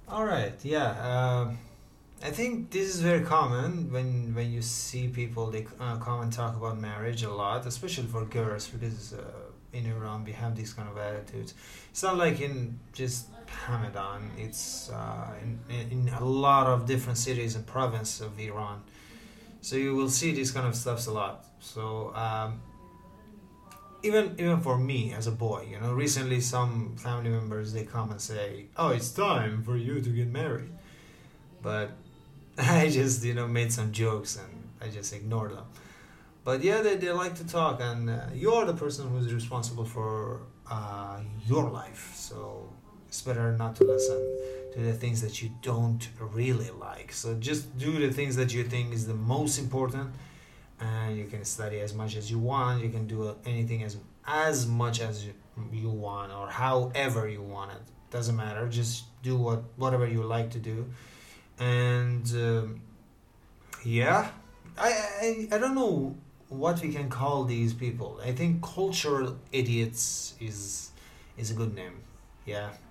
All right, yeah. I think this is very common when you see people they come and talk about marriage a lot, especially for girls, because in Iran we have these kind of attitudes. It's not like in just Hamadan. It's in a lot of different cities and provinces of Iran. So you will see these kind of stuffs a lot. So even for me as a boy, recently some family members they come and say, "Oh, it's time for you to get married," but I just made some jokes and I just ignored them. But yeah, they like to talk, and you're the person who's responsible for your life. So it's better not to listen to the things that you don't really like. So just do the things that you think is the most important, and you can study as much as you want. You can do anything as much as you want or however you want it. Doesn't matter. Just do whatever you like to do, and yeah, I don't know what we can call these people. I think cultural idiots is a good name. Yeah.